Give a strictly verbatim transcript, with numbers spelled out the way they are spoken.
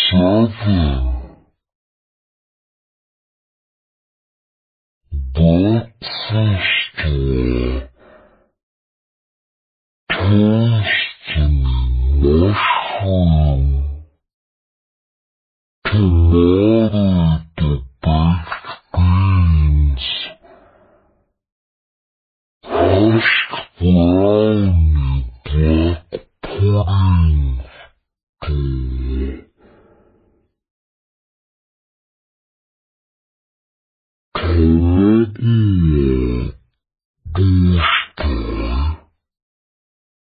seven. Breakfast or toast and mushroom, tomato to baked beans, hashed brownie, black pudding, to tomato or